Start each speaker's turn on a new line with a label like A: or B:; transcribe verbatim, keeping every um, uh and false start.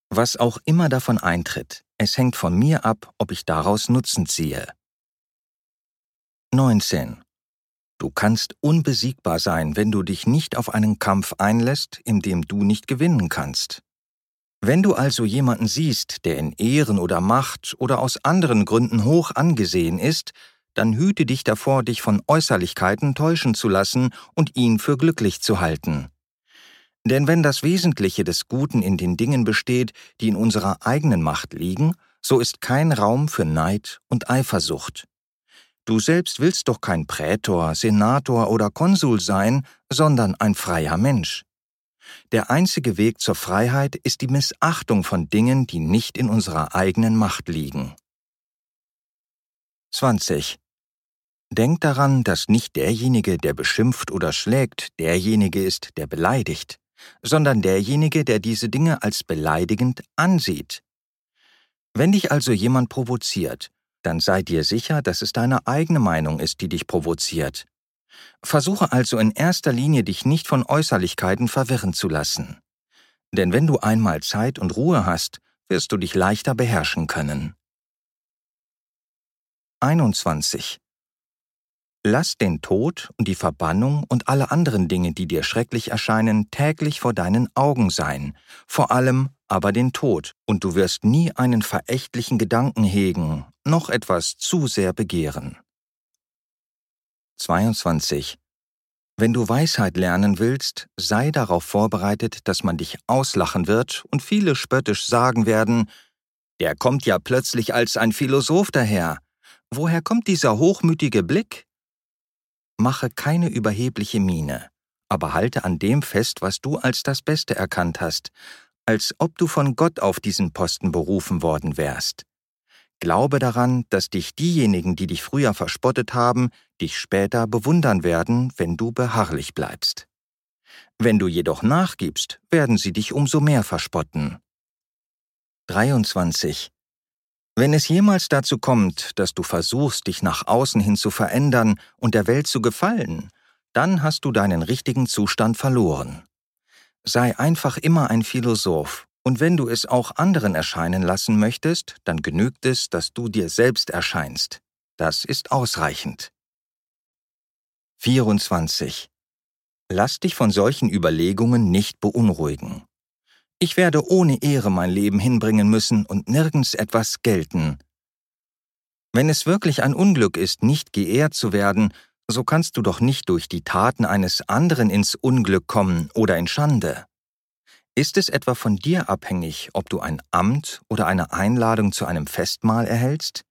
A: Was auch immer davon eintritt, es hängt von mir ab, ob ich daraus Nutzen ziehe. neunzehn. Du kannst unbesiegbar sein, wenn du dich nicht auf einen Kampf einlässt, in dem du nicht gewinnen kannst. Wenn du also jemanden siehst, der in Ehren oder Macht oder aus anderen Gründen hoch angesehen ist, dann hüte dich davor, dich von Äußerlichkeiten täuschen zu lassen und ihn für glücklich zu halten. Denn wenn das Wesentliche des Guten in den Dingen besteht, die in unserer eigenen Macht liegen, so ist kein Raum für Neid und Eifersucht. Du selbst willst doch kein Prätor, Senator oder Konsul sein, sondern ein freier Mensch. Der einzige Weg zur Freiheit ist die Missachtung von Dingen, die nicht in unserer eigenen Macht liegen. zwanzig. Denk daran, dass nicht derjenige, der beschimpft oder schlägt, derjenige ist, der beleidigt, sondern derjenige, der diese Dinge als beleidigend ansieht. Wenn dich also jemand provoziert, dann sei dir sicher, dass es deine eigene Meinung ist, die dich provoziert. Versuche also in erster Linie, dich nicht von Äußerlichkeiten verwirren zu lassen. Denn wenn du einmal Zeit und Ruhe hast, wirst du dich leichter beherrschen können. einundzwanzig. Lass den Tod und die Verbannung und alle anderen Dinge, die dir schrecklich erscheinen, täglich vor deinen Augen sein, vor allem aber den Tod, und du wirst nie einen verächtlichen Gedanken hegen, noch etwas zu sehr begehren. zweiundzwanzig. Wenn du Weisheit lernen willst, sei darauf vorbereitet, dass man dich auslachen wird und viele spöttisch sagen werden, der kommt ja plötzlich als ein Philosoph daher. Woher kommt dieser hochmütige Blick? Mache keine überhebliche Miene, aber halte an dem fest, was du als das Beste erkannt hast, als ob du von Gott auf diesen Posten berufen worden wärst. Glaube daran, dass dich diejenigen, die dich früher verspottet haben, dich später bewundern werden, wenn du beharrlich bleibst. Wenn du jedoch nachgibst, werden sie dich umso mehr verspotten. dreiundzwanzig. Wenn es jemals dazu kommt, dass du versuchst, dich nach außen hin zu verändern und der Welt zu gefallen, dann hast du deinen richtigen Zustand verloren. Sei einfach immer ein Philosoph, und wenn du es auch anderen erscheinen lassen möchtest, dann genügt es, dass du dir selbst erscheinst. Das ist ausreichend. vierundzwanzig. Lass dich von solchen Überlegungen nicht beunruhigen. Ich werde ohne Ehre mein Leben hinbringen müssen und nirgends etwas gelten. Wenn es wirklich ein Unglück ist, nicht geehrt zu werden, so kannst du doch nicht durch die Taten eines anderen ins Unglück kommen oder in Schande. Ist es etwa von dir abhängig, ob du ein Amt oder eine Einladung zu einem Festmahl erhältst?